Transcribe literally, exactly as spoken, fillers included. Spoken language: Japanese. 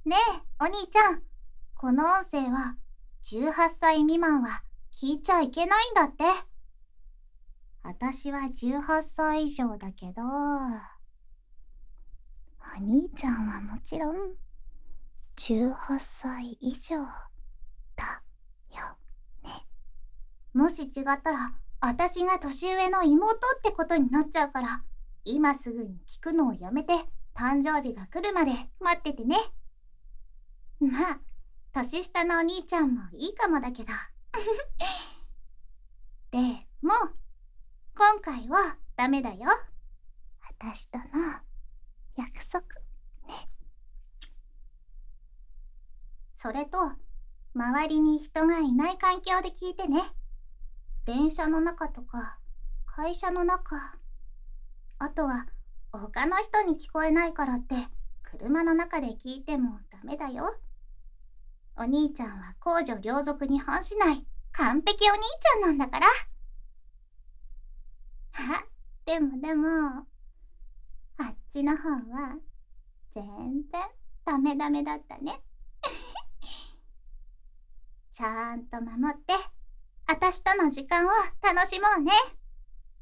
ねえ、お兄ちゃん。この音声は、じゅうはっさい未満は聞いちゃいけないんだって。私はじゅうはっさい以上だけど、お兄ちゃんはもちろん、じゅうはっさい以上だよね。もし違ったら、私が年上の妹ってことになっちゃうから、今すぐに聞くのをやめて、誕生日が来るまで待っててね。まあ、年下のお兄ちゃんもいいかもだけど。でも、今回はダメだよ。私との約束ね。それと、周りに人がいない環境で聞いてね。電車の中とか、会社の中、あとは他の人に聞こえないからって車の中で聞いてもダメだよ。お兄ちゃんは公序良俗に反しない完璧お兄ちゃんなんだから。あ、でもでも、あっちの方は全然ダメダメだったね。ちゃんと守って、あたしとの時間を楽しもうね。